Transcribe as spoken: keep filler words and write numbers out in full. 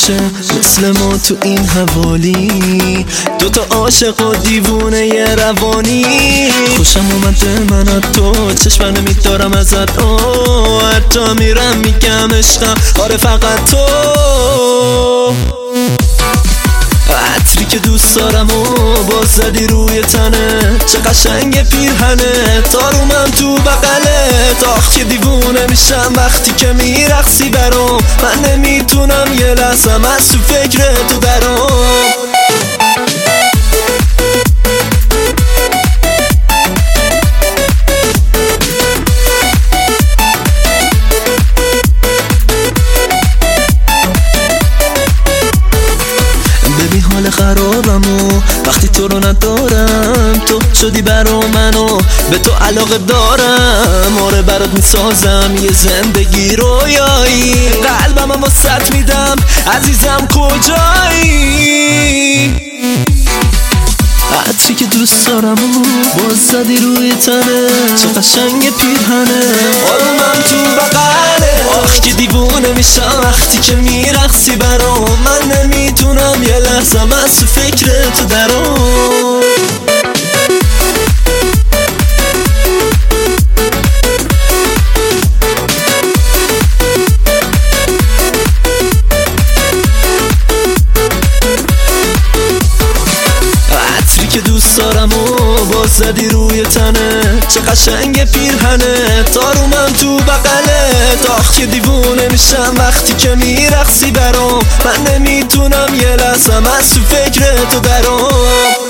باشه مثل ما تو این حوالی، دوتا عاشق و دیوونه یه روانی. خوشم اومده من از تو، چشم نمیدارم ازت، او حتی میرم میگم عشقم، آره فقط تو. عطری که دوست دارم و باز زدی روی تنه، چه قشنگ پیرهنه، تارومم تو بغلت. آخ که دیوونه میشم وقتی که میرقصی برام، من نمیتونم یه لحظم از تو فکر تو درام. حال خرابم و وقتی تو رو ندارم، تو شدی برا منو به تو علاقه دارم. آره برات میسازم یه زندگی رویایی، قلبم هم واسط میدم عزیزم کجایی. عطری که دوست دارم و باز زدی روی تنه، چه قشنگ پیرهنه، آرومم تو بغله. آخ که دیوونه میشم وقتی که میرقصی برام، من نمیتونم یه لحظم از تو فکر تو درام. که دوست دارم و باز زدی روی تنه، چه قشنگ پیرهنه، تارومم تو بغلت. آخ که دیوونه میشم وقتی که میرقصی برام، من نمیتونم یه لحظم از تو فکر تو درام.